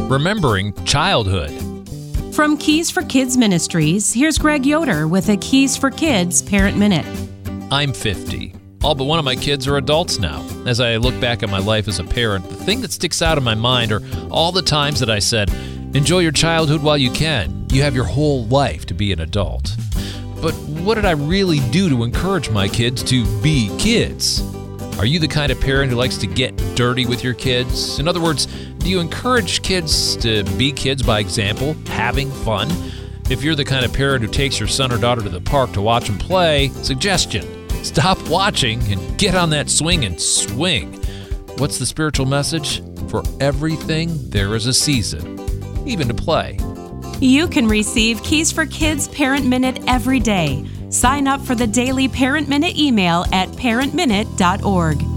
remembering childhood. From Keys for Kids Ministries, here's Greg Yoder with a Keys for Kids Parent Minute. I'm 50. All but one of my kids are adults now. As I look back at my life as a parent, the thing that sticks out in my mind are all the times that I said, enjoy your childhood while you can. You have your whole life to be an adult. But what did I really do to encourage my kids to be kids? Are you the kind of parent who likes to get dirty with your kids? In other words, do you encourage kids to be kids by example, having fun? If you're the kind of parent who takes your son or daughter to the park to watch them play, suggestion: stop watching and get on that swing and swing. What's the spiritual message? For everything, there is a season, even to play. You can receive Keys for Kids Parent Minute every day. Sign up for the daily Parent Minute email at parentminute.org.